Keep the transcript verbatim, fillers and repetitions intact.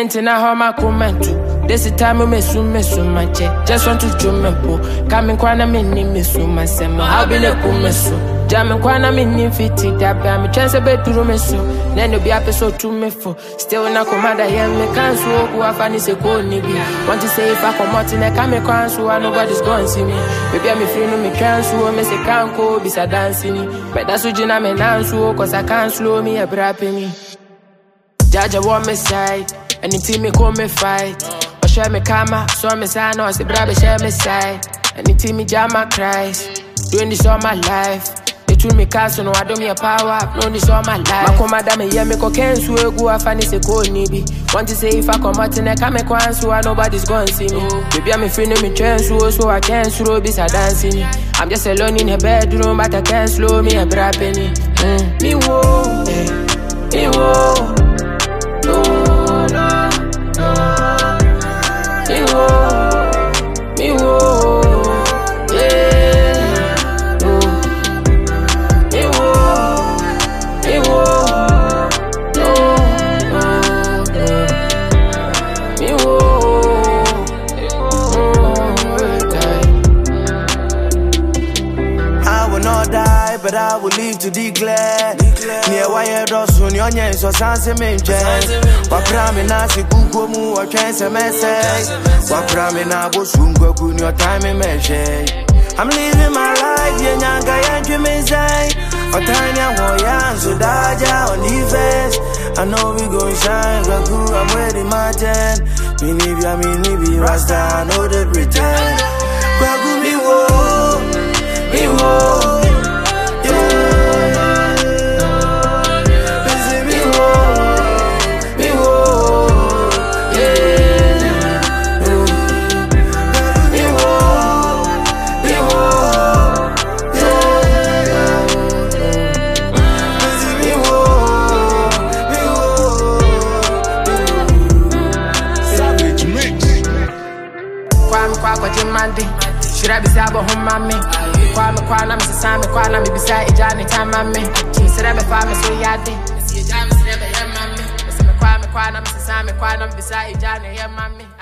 Ain't in a home I comment to. This is time me soon me soon my check. Just want to jump me po. Coming kwana me ni me soon my sema. How be le po me so. Jamming kwana me ni fiti dabe. I'm a chance a bed to me so. Then you be episode to me for. Still na commander yeah me can't so who I find is a cold nibi. Want to say if I come out in a come me so I nobody's going to see me. Baby I'm free no me can't so me say can't go be sa dancing. But that's what you know me now so cause I can't slow me a brapping. Jaja want me side. Anything me call me fight. Or share me karma, so me say no, say brother share me side. Anything me jam my cries. Doing this all my life. They treat me castle, no I do me a power. Doing this all my life. My commander me yeah me cocaine so go I find this a cold nibi. Want to say if I come out in a come me so nobody's going to see me. Baby I'm a friend of me train so so I can't slow this a dancing. I'm just alone in a bedroom but I can't slow me a bra penny. Mm. Me whoa, eh. Me whoa. No, no, no. Me whoa, me whoa, yeah. No. Me whoa, me whoa, no, no, no. Me whoa, I will not die, but I will live to declare. Near wire does soon your name, so Sansa Minja. What cramming as a Google move or chance a message. What cramming I was soon go good your time in measure. I'm living my life, Yanga and Jimmy say. For tiny warriors, so Daja on defense. I know we gon' shine, Gaku, I'm ready, my ten. Minibia, Minibi, Rasta, I know they pretend. Gaku, me wo, me wo. Should I be sabo home mommy? Kwame kwana me same kwana me beside ejane time mommy. She said I be fine so yade. See ejane say be here mommy. Me say me kwame kwana me same kwana me beside ejane here mommy.